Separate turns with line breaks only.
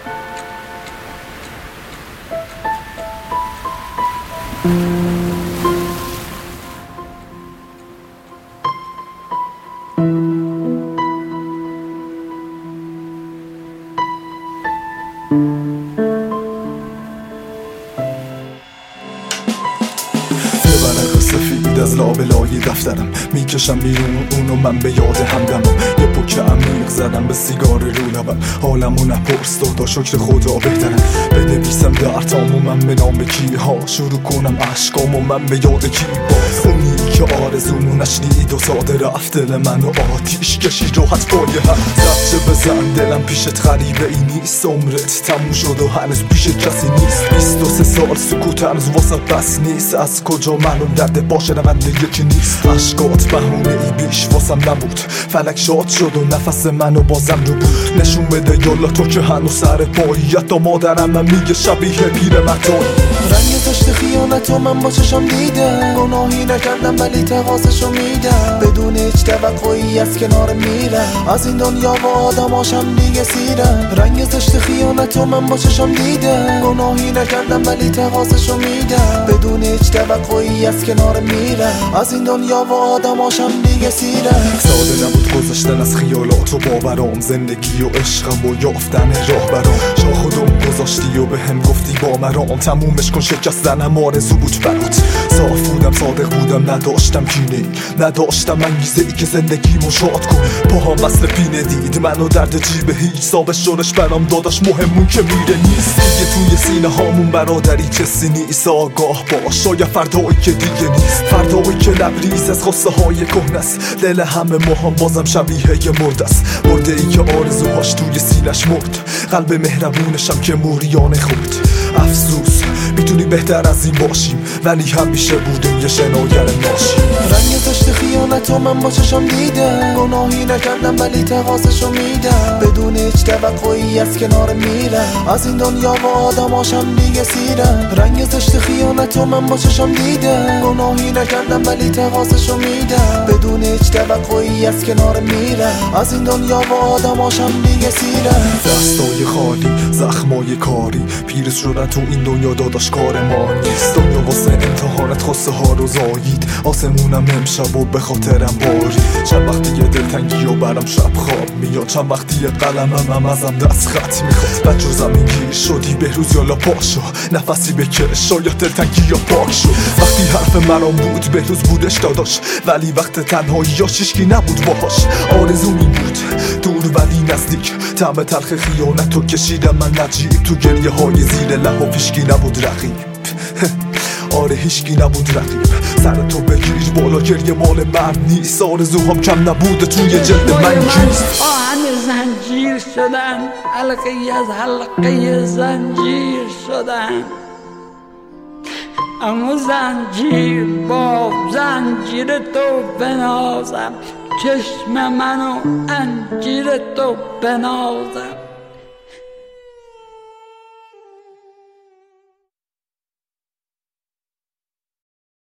ورق سفید از لابلای دفترم میکشم بیرون اونو من به یاد همدمم. یه پوک عمیق زدم به سیگار رو لبم، حالمو نپرس دادا شکر خدا بهترم. بنویسم درتامو من به نام کی ها، شروع کنم عشقامو من به یاد کی باز. اونی که آرزومو نشنید و ساده رفت دل منو آتیش کشید راحت با یه هم زد بزن دلم پیشت غریبه ای نیست. عمرت تموم شد و هنوز پیش کسی نیست. 23 سال سکوت هنوز واسه بس نیست. از کجا معلوم درد باشه رونده یکی نیست. عشقات بهونه ای بیش واسم نبود، فلک شاد شد و نفس منو بازم رو بود. نشون بده یالا تو که هنوز سر پایی، حتی مادرم من میگه شبیه پیر متایی.
رنگ زشت خیانتو من با چشم دیدم، گناهی نکردم ولی تقاضاشو میدم. بدون هیچ توقعی از کنار میرم، از این دنیا و آدماشم دیگه سیرم. رنگ زشت خیانتو من با چشم دیدم، گناهی نکردم ولی تقاضاشو میدم. بدون هیچ توقعی از کنار میرم، از این دنیا و آدماشم دیگه سیرم.
ساده نبود گذاشتن از خیالات و باورام، زندگی و عشقم و یافتن راه برام. جا خودم گذاشتی و به هم گفتی با مرام، تمومش کن شکستنم آرزو بود برات. صاف بودم صادق بودم نداشتم کینه، نداشتم انگیزه ای که زندگیمو شاد کنه. پاهم وصل پینه دید منو درد جیبه هیچ صاحب شورش برام داداش مهمون که میره نیست. دیگه توی سینه هامون برادری کسی نیست. آگاه باش شاید فردایی که دیگه نیست، فردایی که لبریز از خواسته های کهنه است. دل همه ما هم بازم شبیه یه مرد است، مرده ای که آرزوهاش توی سینش مرد. قلب مهربونشم که موریانه خورد. افسوس میتونی بهتر از این باشیم، ولی همیشه بودیم یه شناگر ناشیم.
رنگ زشت خیانتو من با چشم دیدم، گناهی نکردم ولی تقاضاشو میدم. بدون هیچ توقعی از کنار میرم، از این دنیا و آدماشم دیگه سیرم. رنگ زشت خیانتو من با چشم دیدم، گناهی نکردم ولی تقاضاشو میدم. بدون هیچ توقعی از کنار میرم، از این دنیا و آدماشم دیگه سیرم.
دستای خالی زخمای کاری، پیرس شدن تو این دنیا داداش کار ما نیست. دنیا واسه امتحانت خواسته ها رو زایید، آسمونم امشب و به خاطرم باری. چند وقتی یه دلتنگی و برم شب خواب میاد، چند وقتی یه قلمم ازم دست خط میخواد. بچه زمین گیر شدی بهروز یالا پاشو، نفسی بکش شاید دلتنگی یا پاک شد. وقتی حرف مرام بود بهروز بودش داداش، ولی وقت تنهایی یا شیشکی نبود باهاش. آرزو می بود دور ولی نزدیک، طعم تلخ خیانتو کشیدم من نجیب. تو گریه های زیر لحاف هیشکی نبود رقیب. آره هیشکی نبود رقیب. سر تو بگیر بالا گریه مال من نیست. آرزوهام کم نبوده توی جلد من کیست.
آهن زنجیر شدن، حلقه از حلقه زنجیر شدن. اما زنجیر با زنجیر تو بنازم، چشم منو انجیر تو بنازم.